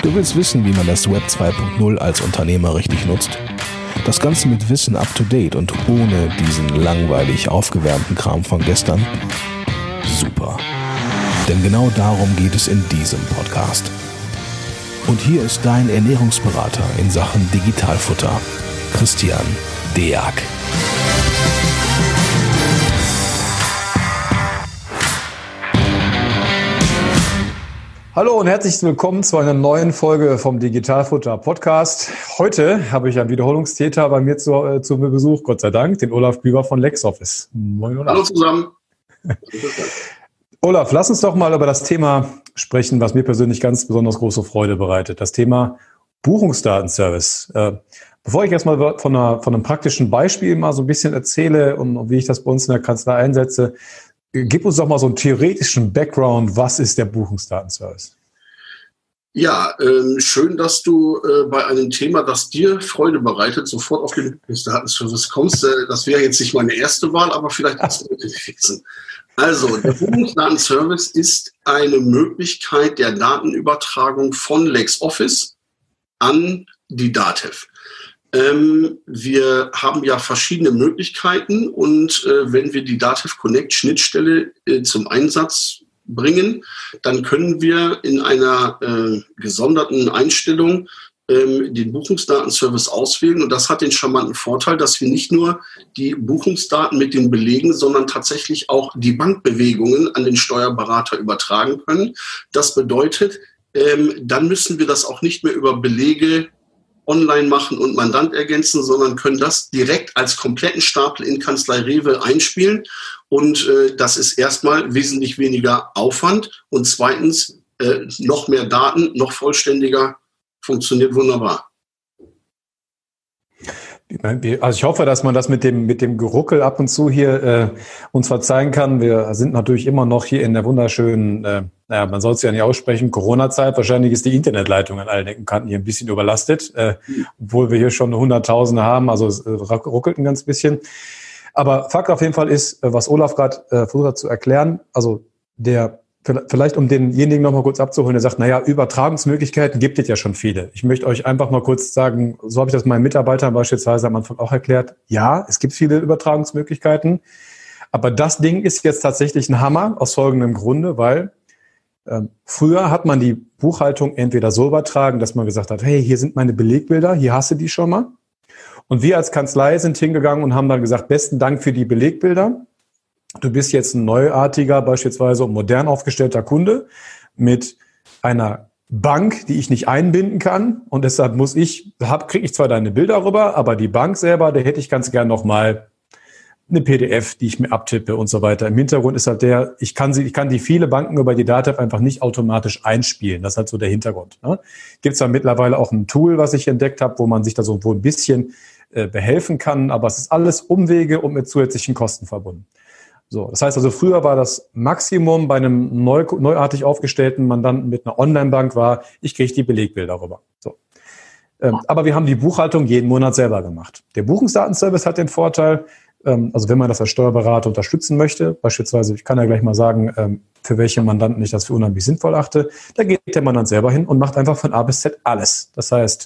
Du willst wissen, wie man das Web 2.0 als Unternehmer richtig nutzt? Das Ganze mit Wissen up to date und ohne diesen langweilig aufgewärmten Kram von gestern? Super. Denn genau darum geht es in diesem Podcast. Und hier ist dein Ernährungsberater in Sachen Digitalfutter, Christian Deak. Hallo und herzlich willkommen zu einer neuen Folge vom Digitalfutter Podcast. Heute habe ich einen Wiederholungstäter bei mir zu Besuch, Gott sei Dank, den Olaf Büber von LexOffice. Moin, Olaf. Hallo zusammen. Olaf, lass uns doch mal über das Thema sprechen, was mir persönlich ganz besonders große Freude bereitet. Das Thema Buchungsdatenservice. Bevor ich erstmal von einem praktischen Beispiel mal so ein bisschen erzähle und wie ich das bei uns in der Kanzlei einsetze, gib uns doch mal so einen theoretischen Background. Was ist der Buchungsdatenservice? Ja, schön, dass du bei einem Thema, das dir Freude bereitet, sofort auf den Buchungsdatenservice kommst. Das wäre jetzt nicht meine erste Wahl, aber vielleicht hast du wissen. Also, der Buchungsdatenservice ist eine Möglichkeit der Datenübertragung von LexOffice an die DATEV. Wir haben ja verschiedene Möglichkeiten und wenn wir die DATEV Connect Schnittstelle zum Einsatz bringen, dann können wir in einer gesonderten Einstellung den Buchungsdatenservice auswählen. Und das hat den charmanten Vorteil, dass wir nicht nur die Buchungsdaten mit den Belegen, sondern tatsächlich auch die Bankbewegungen an den Steuerberater übertragen können. Das bedeutet, dann müssen wir das auch nicht mehr über Belege online machen und Mandant ergänzen, sondern können das direkt als kompletten Stapel in Kanzlei Rewe einspielen. Und das ist erstmal wesentlich weniger Aufwand und zweitens noch mehr Daten, noch vollständiger, funktioniert wunderbar. Also ich hoffe, dass man das mit dem Geruckel ab und zu hier uns verzeihen kann. Wir sind natürlich immer noch hier in der wunderschönen, man soll es ja nicht aussprechen, Corona-Zeit. Wahrscheinlich ist die Internetleitung an allen Ecken und Kanten hier ein bisschen überlastet, obwohl wir hier schon Hunderttausende haben. Also es ruckelt ein ganz bisschen. Aber Fakt auf jeden Fall ist, was Olaf gerade versucht hat zu erklären, also vielleicht um denjenigen noch mal kurz abzuholen, der sagt, naja, Übertragungsmöglichkeiten gibt es ja schon viele. Ich möchte euch einfach mal kurz sagen, so habe ich das meinen Mitarbeitern beispielsweise am Anfang auch erklärt. Ja, es gibt viele Übertragungsmöglichkeiten, aber das Ding ist jetzt tatsächlich ein Hammer aus folgendem Grunde, weil früher hat man die Buchhaltung entweder so übertragen, dass man gesagt hat, hey, hier sind meine Belegbilder, hier hast du die schon mal. Und wir als Kanzlei sind hingegangen und haben dann gesagt, besten Dank für die Belegbilder. Du bist jetzt ein neuartiger, beispielsweise modern aufgestellter Kunde mit einer Bank, die ich nicht einbinden kann. Und deshalb kriege ich zwar deine Bilder rüber, aber die Bank selber, da hätte ich ganz gern nochmal eine PDF, die ich mir abtippe und so weiter. Im Hintergrund ist halt ich kann die viele Banken über die DATEV einfach nicht automatisch einspielen. Das ist halt so der Hintergrund. Ne? Gibt es da mittlerweile auch ein Tool, was ich entdeckt habe, wo man sich da so ein bisschen behelfen kann, aber es ist alles Umwege und mit zusätzlichen Kosten verbunden. So, das heißt also, früher war das Maximum bei einem neuartig aufgestellten Mandanten mit einer Online-Bank war, ich kriege die Belegbilder rüber. So. Aber wir haben die Buchhaltung jeden Monat selber gemacht. Der Buchungsdatenservice hat den Vorteil, also wenn man das als Steuerberater unterstützen möchte, beispielsweise, ich kann ja gleich mal sagen, für welche Mandanten ich das für unheimlich sinnvoll achte, da geht der Mandant selber hin und macht einfach von A bis Z alles. Das heißt,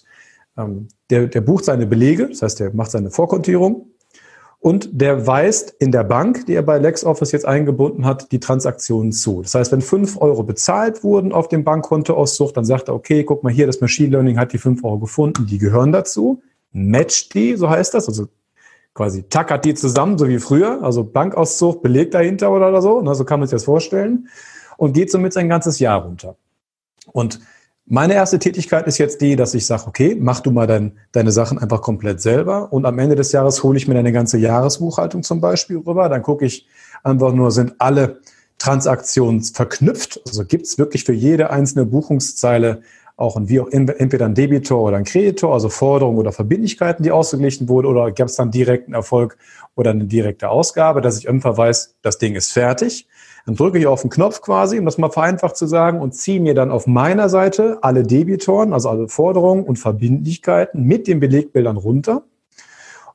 der bucht seine Belege, das heißt, der macht seine Vorkontierung und der weist in der Bank, die er bei LexOffice jetzt eingebunden hat, die Transaktionen zu. Das heißt, wenn 5 € bezahlt wurden auf dem Bankkontoauszug, dann sagt er, okay, guck mal hier, das Machine Learning hat die 5 € gefunden, die gehören dazu, matcht die, so heißt das, also quasi tackert die zusammen, so wie früher, also Bankauszug, Beleg dahinter oder so, so kann man sich das vorstellen und geht somit sein ganzes Jahr runter. Und meine erste Tätigkeit ist jetzt die, dass ich sage, okay, mach du mal deine Sachen einfach komplett selber und am Ende des Jahres hole ich mir deine ganze Jahresbuchhaltung zum Beispiel rüber. Dann gucke ich einfach nur, sind alle Transaktionen verknüpft? Also gibt es wirklich für jede einzelne Buchungszeile auch entweder ein Debitor oder ein Kreditor, also Forderungen oder Verbindlichkeiten, die ausgeglichen wurden, oder gab es dann direkten Erfolg oder eine direkte Ausgabe, dass ich irgendwann weiß, das Ding ist fertig. Dann drücke ich auf den Knopf quasi, um das mal vereinfacht zu sagen, und ziehe mir dann auf meiner Seite alle Debitoren, also alle Forderungen und Verbindlichkeiten mit den Belegbildern runter.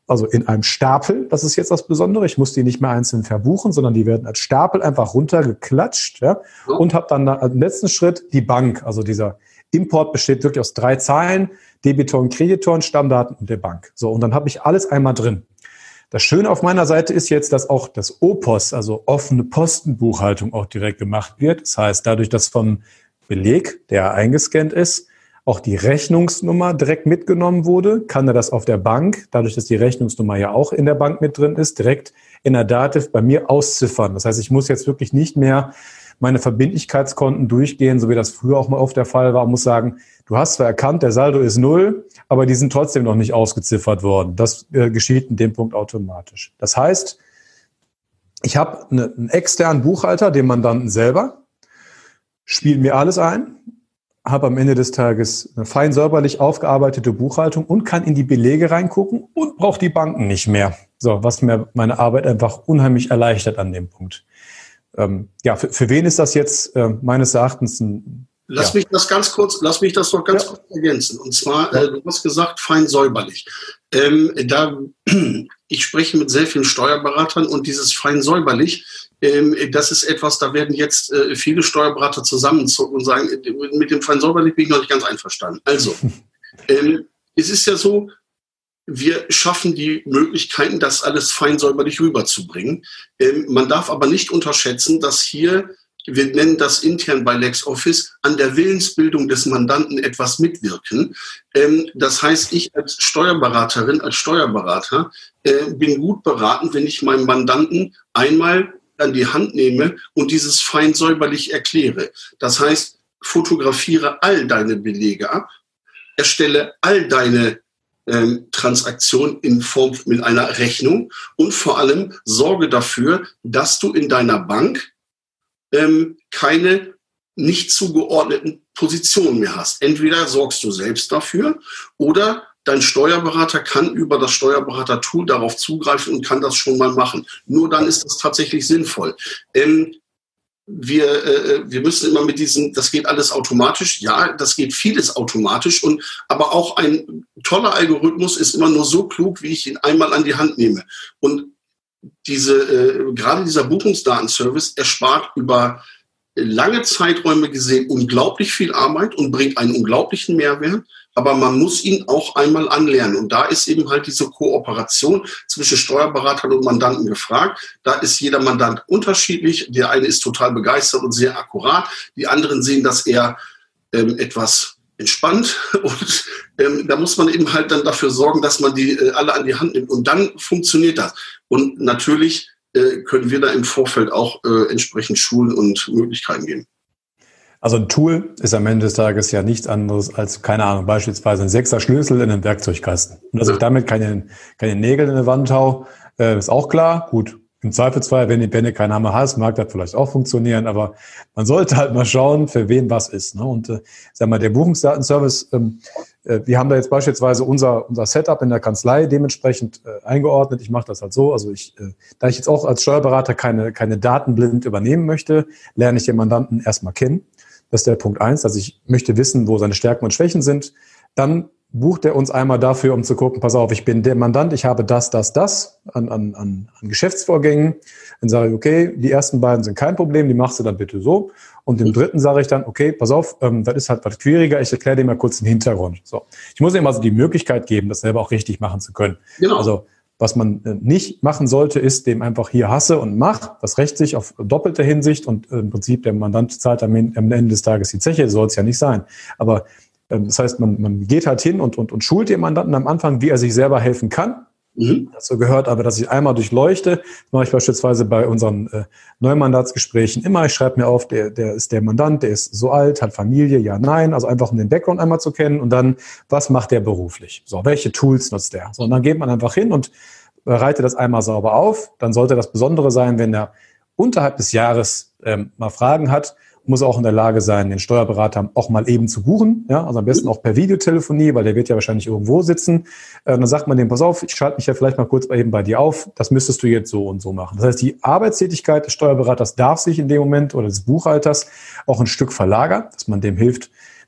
also in einem Stapel, das ist jetzt das Besondere. Ich muss die nicht mehr einzeln verbuchen, sondern die werden als Stapel einfach runtergeklatscht, ja, und habe dann im letzten Schritt die Bank. Also dieser Import besteht wirklich aus 3 Zeilen, Debitor und Kreditor und Stammdaten und der Bank. So, und dann habe ich alles einmal drin. Das Schöne auf meiner Seite ist jetzt, dass auch das OPOS, also offene Postenbuchhaltung, auch direkt gemacht wird. Das heißt, dadurch, dass vom Beleg, der eingescannt ist, auch die Rechnungsnummer direkt mitgenommen wurde, kann er das auf der Bank, dadurch, dass die Rechnungsnummer ja auch in der Bank mit drin ist, direkt in der Dativ bei mir ausziffern. Das heißt, ich muss jetzt wirklich nicht mehr meine Verbindlichkeitskonten durchgehen, so wie das früher auch mal oft der Fall war, und muss sagen, du hast zwar erkannt, der Saldo ist 0, aber die sind trotzdem noch nicht ausgeziffert worden. Das geschieht in dem Punkt automatisch. Das heißt, ich habe einen externen Buchhalter, den Mandanten selber, spiele mir alles ein, habe am Ende des Tages eine fein säuberlich aufgearbeitete Buchhaltung und kann in die Belege reingucken und brauche die Banken nicht mehr. So, was mir meine Arbeit einfach unheimlich erleichtert an dem Punkt. Ja, für wen ist das jetzt meines Erachtens ein... Lass mich das doch ganz kurz ergänzen. Und zwar, du hast gesagt, fein säuberlich. Ich spreche mit sehr vielen Steuerberatern und dieses fein säuberlich, das ist etwas, da werden jetzt viele Steuerberater zusammenzucken und sagen, mit dem fein säuberlich bin ich noch nicht ganz einverstanden. Also, es ist ja so, wir schaffen die Möglichkeiten, das alles fein säuberlich rüberzubringen. Man darf aber nicht unterschätzen, dass hier, wir nennen das intern bei LexOffice, an der Willensbildung des Mandanten etwas mitwirken. Das heißt, ich als Steuerberaterin, als Steuerberater bin gut beraten, wenn ich meinem Mandanten einmal an die Hand nehme und dieses fein säuberlich erkläre. Das heißt, fotografiere all deine Belege ab, erstelle all deine Transaktion in Form mit einer Rechnung und vor allem sorge dafür, dass du in deiner Bank keine nicht zugeordneten Positionen mehr hast. Entweder sorgst du selbst dafür oder dein Steuerberater kann über das Steuerberater-Tool darauf zugreifen und kann das schon mal machen. Nur dann ist das tatsächlich sinnvoll. Wir müssen immer mit diesem, das geht alles automatisch. Ja, das geht vieles automatisch. Aber auch ein toller Algorithmus ist immer nur so klug, wie ich ihn einmal an die Hand nehme. Und gerade dieser Buchungsdatenservice erspart über lange Zeiträume gesehen unglaublich viel Arbeit und bringt einen unglaublichen Mehrwert. Aber man muss ihn auch einmal anlernen. Und da ist eben halt diese Kooperation zwischen Steuerberatern und Mandanten gefragt. Da ist jeder Mandant unterschiedlich. Der eine ist total begeistert und sehr akkurat. Die anderen sehen das eher etwas entspannt. Und da muss man eben halt dann dafür sorgen, dass man die alle an die Hand nimmt. Und dann funktioniert das. Und natürlich können wir da im Vorfeld auch entsprechend Schulen und Möglichkeiten geben. Also ein Tool ist am Ende des Tages ja nichts anderes als, keine Ahnung, beispielsweise ein 6er Schlüssel in einem Werkzeugkasten. Und dass ich damit keine Nägel in eine Wand hau, ist auch klar. Gut, im Zweifelsfall, wenn du keinen Hammer hast, mag das vielleicht auch funktionieren, aber man sollte halt mal schauen, für wen was ist. Ne? Und sag mal, der Buchungsdatenservice, wir haben da jetzt beispielsweise unser Setup in der Kanzlei dementsprechend eingeordnet. Ich mache das halt so, also da ich jetzt auch als Steuerberater keine Daten blind übernehmen möchte, lerne ich den Mandanten erstmal kennen. Das ist der Punkt 1, also ich möchte wissen, wo seine Stärken und Schwächen sind. Dann bucht er uns einmal dafür, um zu gucken, pass auf, ich bin der Mandant, ich habe das an Geschäftsvorgängen. Dann sage ich, okay, die ersten beiden sind kein Problem, die machst du dann bitte so. Und dem dritten sage ich dann, okay, pass auf, das ist halt was schwieriger, ich erkläre dir mal kurz den Hintergrund. So, ich muss ihm also die Möglichkeit geben, das selber auch richtig machen zu können. Genau. Also was man nicht machen sollte, ist dem einfach hier hasse und mach. Das rächt sich auf doppelte Hinsicht und im Prinzip der Mandant zahlt am Ende des Tages die Zeche, soll es ja nicht sein. Aber das heißt, man geht halt hin und schult den Mandanten am Anfang, wie er sich selber helfen kann. Dazu gehört aber, dass ich einmal durchleuchte. Das mache ich beispielsweise bei unseren Neumandatsgesprächen immer. Ich schreibe mir auf, der ist der Mandant, der ist so alt, hat Familie, ja, nein. Also einfach um den Background einmal zu kennen und dann, was macht der beruflich? So, welche Tools nutzt der? So, und dann geht man einfach hin und bereitet das einmal sauber auf. Dann sollte das Besondere sein, wenn er unterhalb des Jahres mal Fragen hat, muss auch in der Lage sein, den Steuerberater auch mal eben zu buchen. Ja, also am besten auch per Videotelefonie, weil der wird ja wahrscheinlich irgendwo sitzen. Dann sagt man dem, pass auf, ich schalte mich ja vielleicht mal kurz eben bei dir auf. Das müsstest du jetzt so und so machen. Das heißt, die Arbeitstätigkeit des Steuerberaters darf sich in dem Moment oder des Buchhalters auch ein Stück verlagern, dass man dem hilft,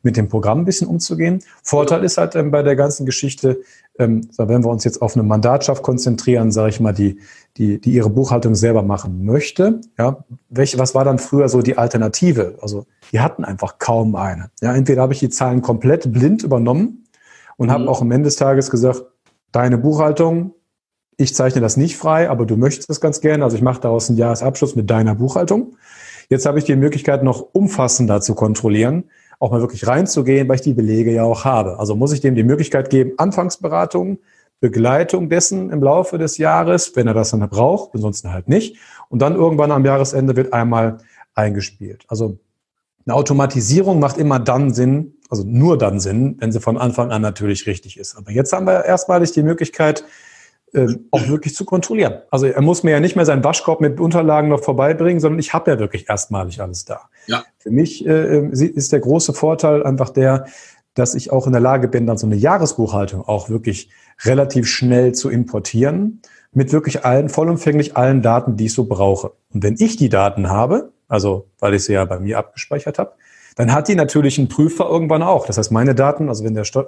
mit dem Programm ein bisschen umzugehen. Vorteil ist halt bei der ganzen Geschichte, wenn wir uns jetzt auf eine Mandatschaft konzentrieren, sage ich mal, die ihre Buchhaltung selber machen möchte. Ja, was war dann früher so die Alternative? Also die hatten einfach kaum eine. Ja, entweder habe ich die Zahlen komplett blind übernommen und habe auch am Ende des Tages gesagt, deine Buchhaltung, ich zeichne das nicht frei, aber du möchtest das ganz gerne. Also ich mache daraus einen Jahresabschluss mit deiner Buchhaltung. Jetzt habe ich die Möglichkeit, noch umfassender zu kontrollieren, auch mal wirklich reinzugehen, weil ich die Belege ja auch habe. Also muss ich dem die Möglichkeit geben, Anfangsberatung, Begleitung dessen im Laufe des Jahres, wenn er das dann braucht, ansonsten halt nicht. Und dann irgendwann am Jahresende wird einmal eingespielt. Also eine Automatisierung macht immer dann Sinn, also nur dann Sinn, wenn sie von Anfang an natürlich richtig ist. Aber jetzt haben wir erstmalig die Möglichkeit, auch wirklich zu kontrollieren. Also er muss mir ja nicht mehr seinen Waschkorb mit Unterlagen noch vorbeibringen, sondern ich habe ja wirklich erstmalig alles da. Ja. Für mich ist der große Vorteil einfach der, dass ich auch in der Lage bin, dann so eine Jahresbuchhaltung auch wirklich relativ schnell zu importieren, mit wirklich vollumfänglich allen Daten, die ich so brauche. Und wenn ich die Daten habe, also weil ich sie ja bei mir abgespeichert habe, dann hat die natürlich ein Prüfer irgendwann auch. Das heißt, meine Daten, also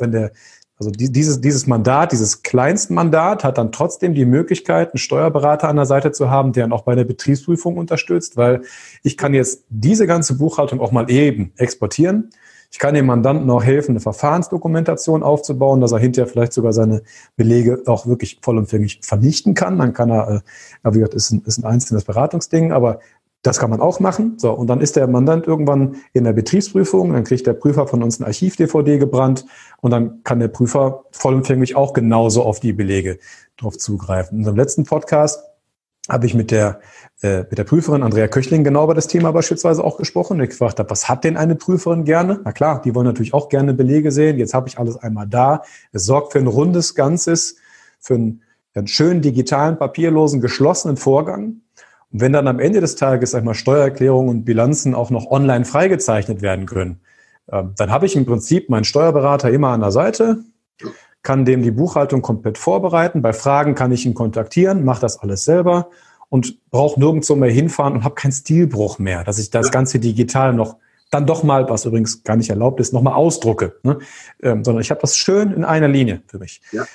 dieses Mandat, dieses Kleinstmandat hat dann trotzdem die Möglichkeit, einen Steuerberater an der Seite zu haben, der dann auch bei der Betriebsprüfung unterstützt, weil ich kann jetzt diese ganze Buchhaltung auch mal eben exportieren. Ich kann dem Mandanten auch helfen, eine Verfahrensdokumentation aufzubauen, dass er hinterher vielleicht sogar seine Belege auch wirklich vollumfänglich vernichten kann. Dann kann er, wie gesagt, ist ein einzelnes Beratungsding, aber das kann man auch machen. So, und dann ist der Mandant irgendwann in der Betriebsprüfung, dann kriegt der Prüfer von uns ein Archiv-DVD gebrannt und dann kann der Prüfer vollumfänglich auch genauso auf die Belege drauf zugreifen. In unserem letzten Podcast habe ich mit der Prüferin Andrea Köchling genau über das Thema beispielsweise auch gesprochen. Ich gefragt habe, was hat denn eine Prüferin gerne? Na klar, die wollen natürlich auch gerne Belege sehen. Jetzt habe ich alles einmal da. Es sorgt für ein rundes Ganzes, für einen schönen digitalen, papierlosen, geschlossenen Vorgang. Und wenn dann am Ende des Tages, sag ich mal, Steuererklärungen und Bilanzen auch noch online freigezeichnet werden können, dann habe ich im Prinzip meinen Steuerberater immer an der Seite, kann dem die Buchhaltung komplett vorbereiten. Bei Fragen kann ich ihn kontaktieren, mache das alles selber und brauche nirgendwo mehr hinfahren und habe keinen Stilbruch mehr, dass ich das Ganze digital noch dann doch mal, was übrigens gar nicht erlaubt ist, nochmal ausdrucke. Ne? Sondern ich habe das schön in einer Linie für mich. Ja.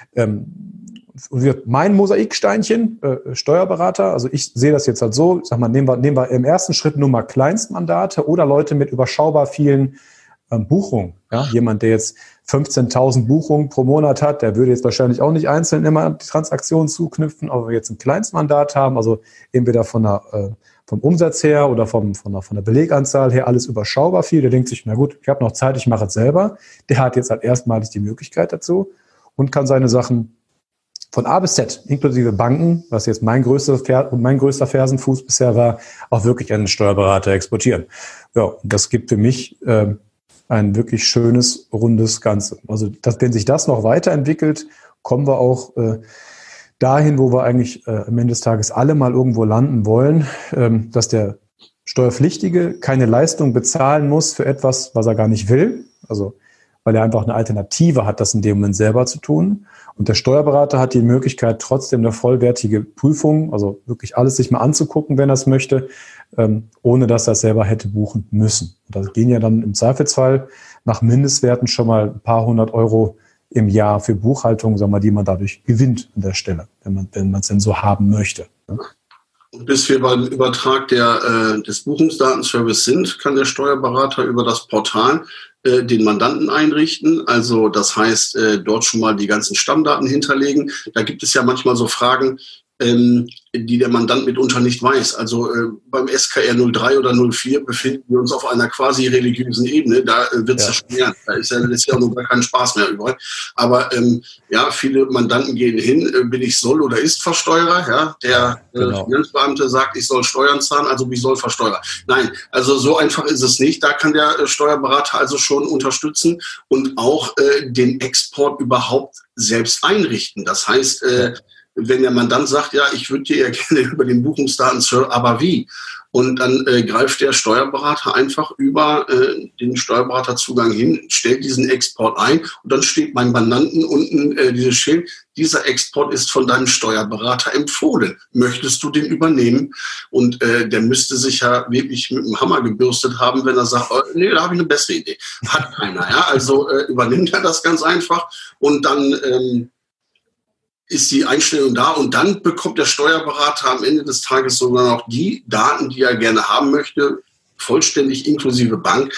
Mein Mosaiksteinchen, Steuerberater, also ich sehe das jetzt halt so, sag mal, nehmen wir im ersten Schritt nur mal Kleinstmandate oder Leute mit überschaubar vielen Buchungen. Ja? Jemand, der jetzt 15.000 Buchungen pro Monat hat, der würde jetzt wahrscheinlich auch nicht einzeln immer die Transaktionen zuknüpfen, aber wenn wir jetzt ein Kleinstmandat haben, also entweder vom Umsatz her oder von der Beleganzahl her alles überschaubar viel, der denkt sich, na gut, ich habe noch Zeit, ich mache es selber. Der hat jetzt halt erstmalig die Möglichkeit dazu und kann seine Sachen von A bis Z, inklusive Banken, was jetzt mein größter Fersenfuß bisher war, auch wirklich an den Steuerberater exportieren. Ja, und das gibt für mich ein wirklich schönes, rundes Ganze. Also, wenn sich das noch weiterentwickelt, kommen wir auch dahin, wo wir eigentlich am Ende des Tages alle mal irgendwo landen wollen, dass der Steuerpflichtige keine Leistung bezahlen muss für etwas, was er gar nicht will. Also, weil er einfach eine Alternative hat, das in dem Moment selber zu tun. Und der Steuerberater hat die Möglichkeit, trotzdem eine vollwertige Prüfung, also wirklich alles sich mal anzugucken, wenn er es möchte, ohne dass er es selber hätte buchen müssen. Und da gehen ja dann im Zweifelsfall nach Mindestwerten schon mal ein paar hundert Euro im Jahr für Buchhaltung, sagen wir, die man dadurch gewinnt an der Stelle, wenn man es denn so haben möchte. Und bis wir beim Übertrag des Buchungsdatenservice sind, kann der Steuerberater über das Portal den Mandanten einrichten. Also das heißt, dort schon mal die ganzen Stammdaten hinterlegen. Da gibt es ja manchmal so Fragen, die der Mandant mitunter nicht weiß. Also beim SKR 03 oder 04 befinden wir uns auf einer quasi religiösen Ebene. Da wird es ja schwer. Da ist ja auch noch gar kein Spaß mehr übrig. Aber viele Mandanten gehen hin, bin ich Soll- oder Ist-Versteuerer. Ja? Der Finanzbeamte sagt, ich soll Steuern zahlen, also ich soll versteuern. Nein, also so einfach ist es nicht. Da kann der Steuerberater also schon unterstützen und auch den Export überhaupt selbst einrichten. Das heißt, wenn der Mandant sagt, ja, ich würde dir ja gerne über den Buchungsdaten, aber wie? Und dann greift der Steuerberater einfach über den Steuerberaterzugang hin, stellt diesen Export ein und dann steht beim Mandanten unten dieses Schild, dieser Export ist von deinem Steuerberater empfohlen. Möchtest du den übernehmen? Und der müsste sich ja wirklich mit dem Hammer gebürstet haben, wenn er sagt, oh, nee, da habe ich eine bessere Idee. Hat keiner, ja. Also übernimmt er das ganz einfach und dann ist die Einstellung da und dann bekommt der Steuerberater am Ende des Tages sogar noch die Daten, die er gerne haben möchte, vollständig inklusive Bank.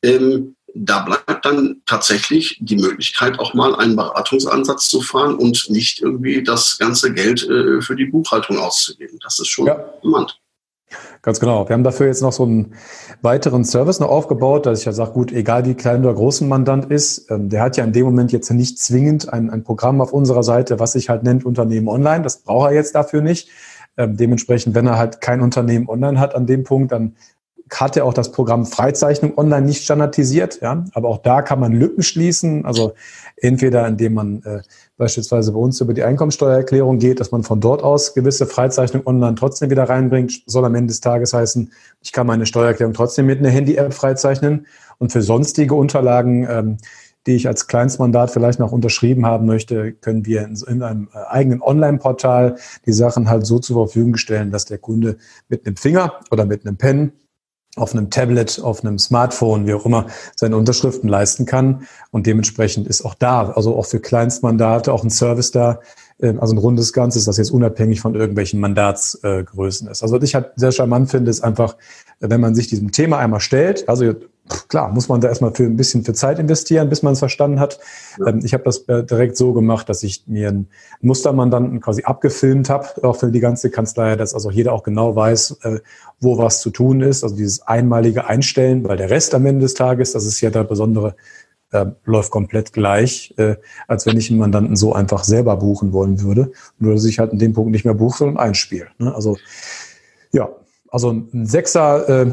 Da bleibt dann tatsächlich die Möglichkeit, auch mal einen Beratungsansatz zu fahren und nicht irgendwie das ganze Geld für die Buchhaltung auszugeben. Das ist schon charmant. Ganz genau. Wir haben dafür jetzt noch so einen weiteren Service noch aufgebaut, dass ich ja sage, gut, egal wie klein oder groß ein Mandant ist, der hat ja in dem Moment jetzt nicht zwingend ein Programm auf unserer Seite, was sich halt nennt Unternehmen Online. Das braucht er jetzt dafür nicht. Dementsprechend, wenn er halt kein Unternehmen Online hat an dem Punkt, dann hat er auch das Programm Freizeichnung online nicht standardisiert, ja, aber auch da kann man Lücken schließen, also entweder indem man beispielsweise bei uns über die Einkommensteuererklärung geht, dass man von dort aus gewisse Freizeichnung online trotzdem wieder reinbringt, soll am Ende des Tages heißen, ich kann meine Steuererklärung trotzdem mit einer Handy-App freizeichnen und für sonstige Unterlagen, die ich als Kleinstmandat vielleicht noch unterschrieben haben möchte, können wir in einem eigenen Online-Portal die Sachen halt so zur Verfügung stellen, dass der Kunde mit einem Finger oder mit einem Pen auf einem Tablet, auf einem Smartphone, wie auch immer, seine Unterschriften leisten kann. Und dementsprechend ist auch da, also auch für Kleinstmandate, auch ein Service da, also ein rundes Ganzes, das jetzt unabhängig von irgendwelchen Mandatsgrößen ist. Also was ich halt sehr charmant finde, ist einfach, wenn man sich diesem Thema einmal stellt, also klar, muss man da erstmal ein bisschen für Zeit investieren, bis man es verstanden hat. Ja. Ich habe das direkt so gemacht, dass ich mir einen Mustermandanten quasi abgefilmt habe, auch für die ganze Kanzlei, dass also jeder auch genau weiß, wo was zu tun ist. Also dieses einmalige Einstellen, weil der Rest am Ende des Tages, das ist ja der besondere, läuft komplett gleich, als wenn ich einen Mandanten so einfach selber buchen wollen würde. Nur, dass ich halt in dem Punkt nicht mehr buche, sondern einspiele. Ne? Also, ja. Also ein Sechser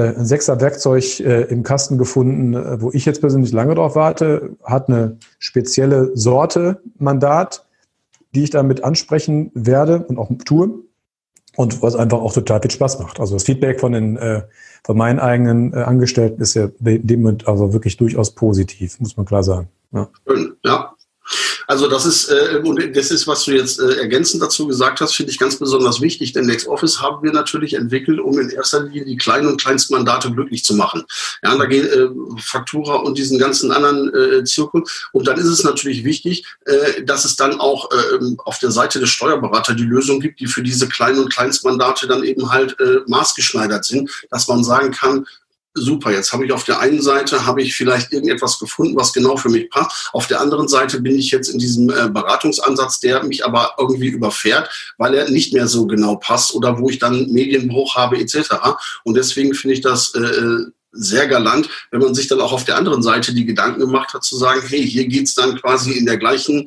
Werkzeug im Kasten gefunden, wo ich jetzt persönlich lange drauf warte, hat eine spezielle Sorte Mandat, die ich damit ansprechen werde und auch tue und was einfach auch total viel Spaß macht. Also das Feedback von meinen eigenen Angestellten ist ja in dem Moment also wirklich durchaus positiv, muss man klar sagen. Ja. Ja. Also das ist, was du jetzt ergänzend dazu gesagt hast, finde ich ganz besonders wichtig, denn LexOffice haben wir natürlich entwickelt, um in erster Linie die kleinen und Kleinstmandate glücklich zu machen. Ja, da geht Faktura und diesen ganzen anderen Zirkel. Und dann ist es natürlich wichtig, dass es dann auch auf der Seite des Steuerberaters die Lösung gibt, die für diese kleinen und Kleinstmandate dann eben halt maßgeschneidert sind, dass man sagen kann, super, jetzt habe ich auf der einen Seite vielleicht irgendetwas gefunden, was genau für mich passt. Auf der anderen Seite bin ich jetzt in diesem Beratungsansatz, der mich aber irgendwie überfährt, weil er nicht mehr so genau passt oder wo ich dann Medienbruch habe etc. Und deswegen finde ich das sehr galant, wenn man sich dann auch auf der anderen Seite die Gedanken gemacht hat, zu sagen, hey, hier geht's dann quasi in der gleichen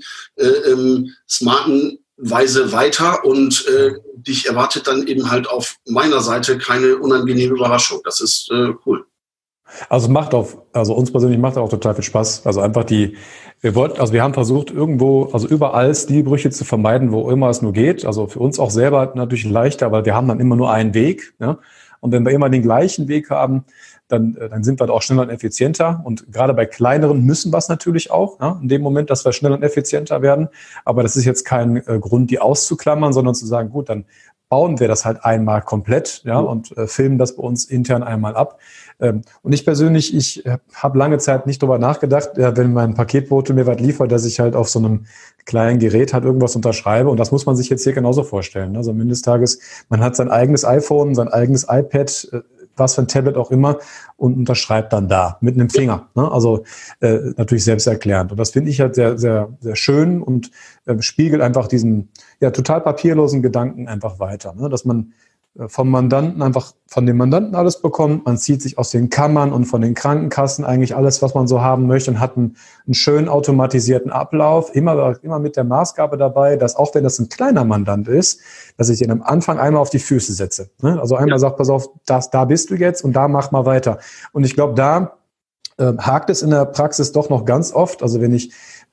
smarten Weise weiter und dich erwartet dann eben halt auf meiner Seite keine unangenehme Überraschung. Das ist cool. Also uns persönlich macht auch total viel Spaß. Also einfach wir haben versucht irgendwo, also überall Stilbrüche zu vermeiden, wo immer es nur geht. Also für uns auch selber natürlich leichter, weil wir haben dann immer nur einen Weg. Ja? Und wenn wir immer den gleichen Weg haben, dann sind wir auch schneller und effizienter. Und gerade bei kleineren müssen wir es natürlich auch, ja, in dem Moment, dass wir schneller und effizienter werden. Aber das ist jetzt kein Grund, die auszuklammern, sondern zu sagen, gut, dann bauen wir das halt einmal komplett, ja, und filmen das bei uns intern einmal ab. Und ich persönlich, ich habe lange Zeit nicht drüber nachgedacht, wenn mein Paketbote mir was liefert, dass ich halt auf so einem kleinen Gerät halt irgendwas unterschreibe. Und das muss man sich jetzt hier genauso vorstellen. Also am Ende des Tages, man hat sein eigenes iPhone, sein eigenes iPad, was für ein Tablet auch immer, und unterschreibt dann da mit einem Finger. Ne? Also natürlich selbsterklärend. Und das finde ich halt sehr, sehr, sehr schön und spiegelt einfach diesen total papierlosen Gedanken einfach weiter. Ne? Dass man von dem Mandanten alles bekommt. Man zieht sich aus den Kammern und von den Krankenkassen eigentlich alles, was man so haben möchte, und hat einen schönen automatisierten Ablauf, immer mit der Maßgabe dabei, dass auch wenn das ein kleiner Mandant ist, dass ich den am Anfang einmal auf die Füße setze. Also einmal sagt, pass auf, da bist du jetzt und da mach mal weiter. Und ich glaube, da hakt es in der Praxis doch noch ganz oft. Also wenn ich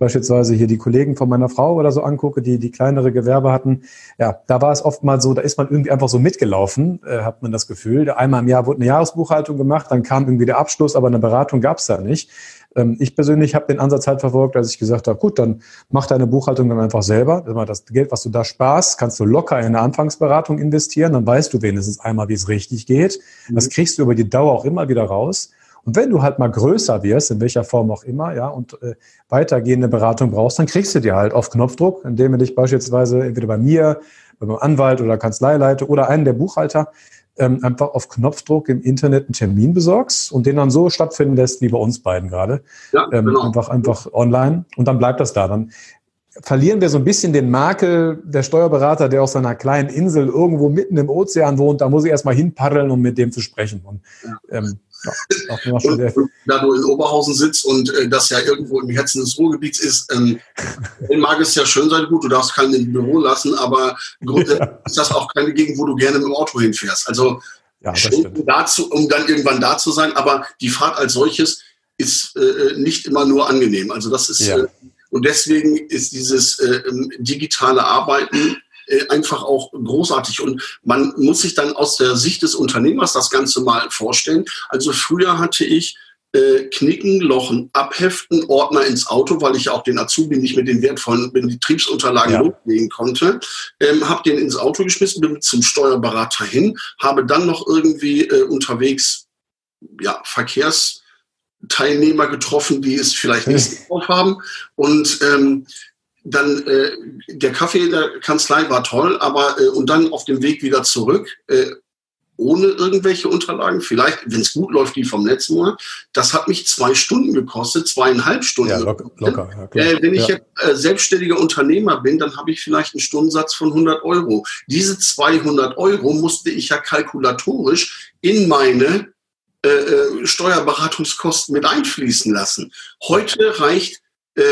beispielsweise hier die Kollegen von meiner Frau oder so angucke, die kleinere Gewerbe hatten, ja, da war es oftmals so, da ist man irgendwie einfach so mitgelaufen, hat man das Gefühl. Einmal im Jahr wurde eine Jahresbuchhaltung gemacht, dann kam irgendwie der Abschluss, aber eine Beratung gab es da nicht. Ich persönlich habe den Ansatz halt verfolgt, dass ich gesagt habe, gut, dann mach deine Buchhaltung dann einfach selber. Das Geld, was du da sparst, kannst du locker in eine Anfangsberatung investieren. Dann weißt du wenigstens einmal, wie es richtig geht. Das kriegst du über die Dauer auch immer wieder raus. Und wenn du halt mal größer wirst, in welcher Form auch immer, ja, und weitergehende Beratung brauchst, dann kriegst du dir halt auf Knopfdruck, indem du dich beispielsweise entweder bei mir, beim Anwalt oder Kanzleileiter oder einen der Buchhalter einfach auf Knopfdruck im Internet einen Termin besorgst und den dann so stattfinden lässt, wie bei uns beiden gerade. Ja, genau. Einfach online und dann bleibt das da. Dann verlieren wir so ein bisschen den Makel der Steuerberater, der auf seiner kleinen Insel irgendwo mitten im Ozean wohnt. Da muss ich erstmal hinpaddeln, um mit dem zu sprechen. Und, und da du in Oberhausen sitzt und das ja irgendwo im Herzen des Ruhrgebiets ist, mag es ja schön sein, gut, du darfst keinen im Büro lassen, aber grundsätzlich ist das auch keine Gegend, wo du gerne mit dem Auto hinfährst. Also dazu, um dann irgendwann da zu sein, aber die Fahrt als solches ist nicht immer nur angenehm. Also das ist und deswegen ist dieses digitale Arbeiten einfach auch großartig. Und man muss sich dann aus der Sicht des Unternehmers das Ganze mal vorstellen. Also früher hatte ich Knicken, Lochen, Abheften, Ordner ins Auto, weil ich auch den Azubi nicht mit den wertvollen Betriebsunterlagen loslegen konnte. Habe den ins Auto geschmissen, bin zum Steuerberater hin, habe dann noch irgendwie unterwegs Verkehrsteilnehmer getroffen, die es vielleicht nicht drauf haben. Und dann der Kaffee in der Kanzlei war toll, aber und dann auf dem Weg wieder zurück, ohne irgendwelche Unterlagen, vielleicht, wenn es gut läuft, die vom letzten Monat. Das hat mich 2 Stunden gekostet, 2,5 Stunden. Ja, locker. Wenn ich jetzt selbstständiger Unternehmer bin, dann habe ich vielleicht einen Stundensatz von 100 Euro. Diese 200 Euro musste ich ja kalkulatorisch in meine Steuerberatungskosten mit einfließen lassen. Heute reicht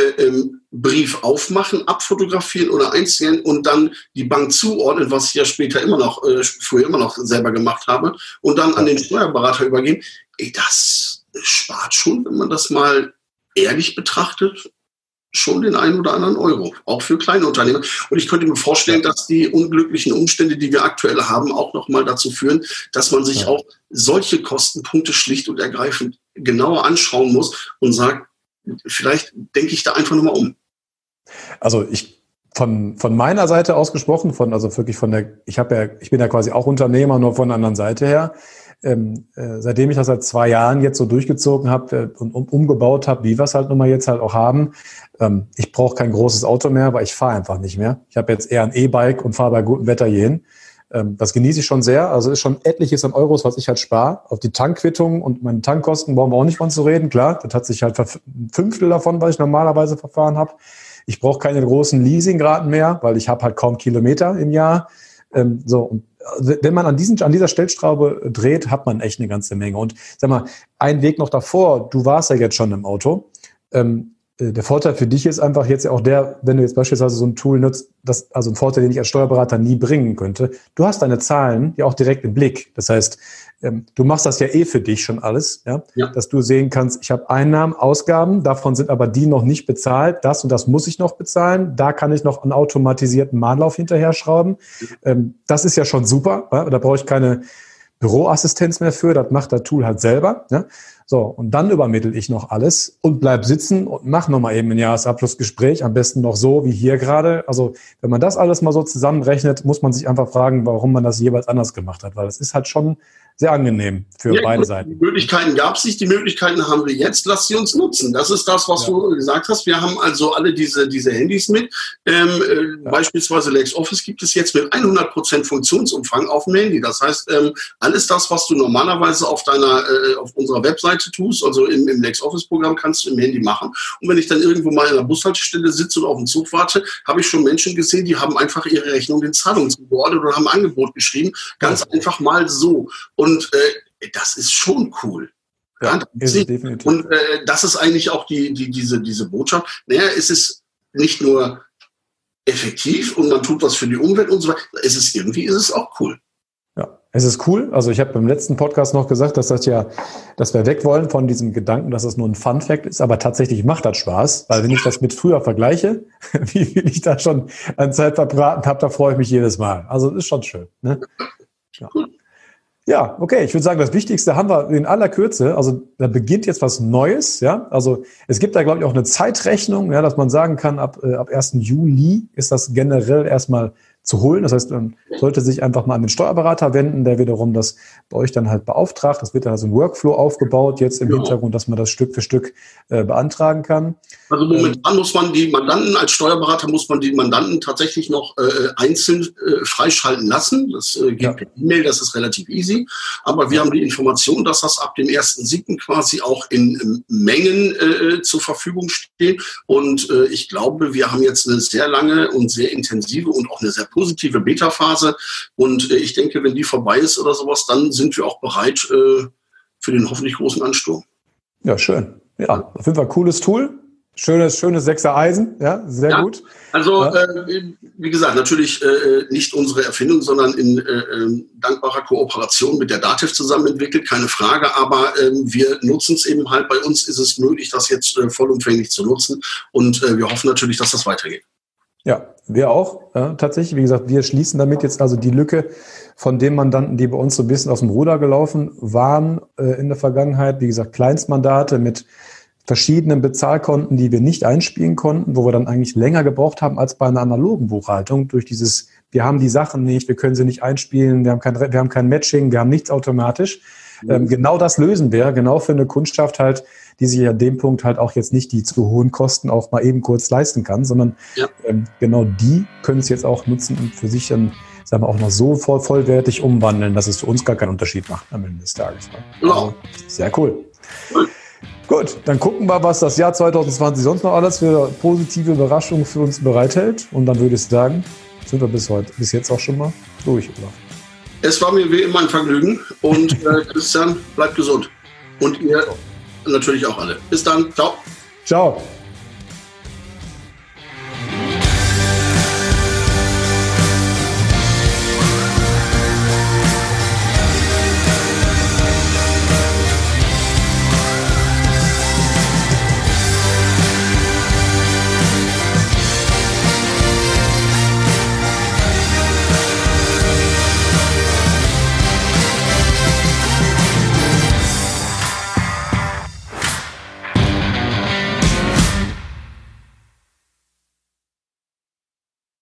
Brief aufmachen, abfotografieren oder einscannen und dann die Bank zuordnen, was ich ja später früher immer noch selber gemacht habe, und dann an den Steuerberater übergeben. Das spart schon, wenn man das mal ehrlich betrachtet, schon den einen oder anderen Euro, auch für kleine Unternehmen. Und ich könnte mir vorstellen, dass die unglücklichen Umstände, die wir aktuell haben, auch nochmal dazu führen, dass man sich auch solche Kostenpunkte schlicht und ergreifend genauer anschauen muss und sagt, vielleicht denke ich da einfach nochmal um. Also von meiner Seite aus gesprochen, ich bin ja quasi auch Unternehmer, nur von der anderen Seite her. Seitdem ich das seit 2 Jahren jetzt so durchgezogen habe und umgebaut habe, wie wir es halt nun mal jetzt halt auch haben, ich brauche kein großes Auto mehr, weil ich fahre einfach nicht mehr. Ich habe jetzt eher ein E-Bike und fahre bei gutem Wetter hierhin. Das genieße ich schon sehr. Also ist schon etliches an Euros, was ich halt spare. Auf die Tankquittung und meine Tankkosten brauchen wir auch nicht von zu reden. Klar, das hat sich halt ein Fünftel davon, was ich normalerweise verfahren habe. Ich brauche keine großen Leasingraten mehr, weil ich habe halt kaum Kilometer im Jahr. Und wenn man an dieser Stellschraube dreht, hat man echt eine ganze Menge. Und sag mal, ein Weg noch davor, du warst ja jetzt schon im Auto. Der Vorteil für dich ist einfach jetzt auch wenn du jetzt beispielsweise so ein Tool nutzt, also ein Vorteil, den ich als Steuerberater nie bringen könnte. Du hast deine Zahlen ja auch direkt im Blick. Das heißt, du machst das ja für dich schon alles, dass du sehen kannst, ich habe Einnahmen, Ausgaben, davon sind aber die noch nicht bezahlt, das und das muss ich noch bezahlen, da kann ich noch einen automatisierten Mahnlauf hinterher schrauben. Das ist ja schon super, da brauche ich keine Büroassistenz mehr für, das macht das Tool halt selber. So, und dann übermittle ich noch alles und bleib sitzen und mach nochmal eben ein Jahresabschlussgespräch, am besten noch so wie hier gerade. Also wenn man das alles mal so zusammenrechnet, muss man sich einfach fragen, warum man das jeweils anders gemacht hat, weil das ist halt schon sehr angenehm für beide Seiten. Die Möglichkeiten gab es nicht, die Möglichkeiten haben wir jetzt, lass sie uns nutzen. Das ist das, was du gesagt hast. Wir haben also alle diese Handys mit. Beispielsweise LexOffice gibt es jetzt mit 100% Funktionsumfang auf dem Handy. Das heißt, alles das, was du normalerweise auf unserer Webseite tust, also im LexOffice-Programm, kannst du im Handy machen. Und wenn ich dann irgendwo mal in einer Bushaltestelle sitze und auf den Zug warte, habe ich schon Menschen gesehen, die haben einfach ihre Rechnung den Zahlungen zugeordnet oder haben ein Angebot geschrieben. Ganz einfach mal so. Und das ist schon cool. Ja, ist es definitiv. Und das ist eigentlich auch diese Botschaft. Es ist nicht nur effektiv und man tut was für die Umwelt und so weiter. Ist es auch cool. Ja, Es ist cool. Also ich habe beim letzten Podcast noch gesagt, dass wir weg wollen von diesem Gedanken, dass das nur ein Fun-Fact ist, aber tatsächlich macht das Spaß, weil wenn ich das mit früher vergleiche, wie viel ich da schon an Zeit verbraten habe, da freue ich mich jedes Mal. Also ist schon schön. Ne? Ja. Ja, okay. Ich würde sagen, das Wichtigste haben wir in aller Kürze. Also da beginnt jetzt was Neues. Ja, also es gibt da, glaube ich, auch eine Zeitrechnung, ja, dass man sagen kann, ab 1. Juli ist das generell erstmal zu holen. Das heißt, man sollte sich einfach mal an den Steuerberater wenden, der wiederum das bei euch dann halt beauftragt. Das wird dann also ein Workflow aufgebaut jetzt im Hintergrund, dass man das Stück für Stück beantragen kann. Also momentan muss man die Mandanten, als Steuerberater muss man die Mandanten tatsächlich noch einzeln freischalten lassen. Das geht per E-Mail, das ist relativ easy. Aber wir haben die Information, dass das ab dem 1.7. quasi auch in Mengen zur Verfügung steht. Und ich glaube, wir haben jetzt eine sehr lange und sehr intensive und auch eine sehr positive Beta-Phase. Und ich denke, wenn die vorbei ist oder sowas, dann sind wir auch bereit für den hoffentlich großen Ansturm. Ja, schön. Ja, auf jeden Fall cooles Tool. Schönes 6er Eisen, ja, sehr gut. Also, wie gesagt, natürlich nicht unsere Erfindung, sondern in dankbarer Kooperation mit der DATEV zusammen entwickelt, keine Frage, aber wir nutzen es eben halt, bei uns ist es möglich, das jetzt vollumfänglich zu nutzen und wir hoffen natürlich, dass das weitergeht. Ja, wir auch, tatsächlich, wie gesagt, wir schließen damit jetzt also die Lücke von den Mandanten, die bei uns so ein bisschen aus dem Ruder gelaufen waren in der Vergangenheit, wie gesagt, Kleinstmandate mit verschiedenen Bezahlkonten, die wir nicht einspielen konnten, wo wir dann eigentlich länger gebraucht haben als bei einer analogen Buchhaltung durch dieses, wir haben die Sachen nicht, wir können sie nicht einspielen, wir haben kein Matching, wir haben nichts automatisch. Genau das lösen wir, genau für eine Kundschaft halt, die sich an dem Punkt halt auch jetzt nicht die zu hohen Kosten auch mal eben kurz leisten kann, sondern genau die können es jetzt auch nutzen und für sich dann, sagen wir, auch noch so vollwertig umwandeln, dass es für uns gar keinen Unterschied macht am Ende des Tages. Also, sehr cool. Gut, dann gucken wir, was das Jahr 2020 sonst noch alles für positive Überraschungen für uns bereithält. Und dann würde ich sagen, sind wir bis jetzt auch schon mal durch, oder? Es war mir wie immer ein Vergnügen. Und Christian, bleibt gesund. Und ihr natürlich auch alle. Bis dann. Ciao. Ciao.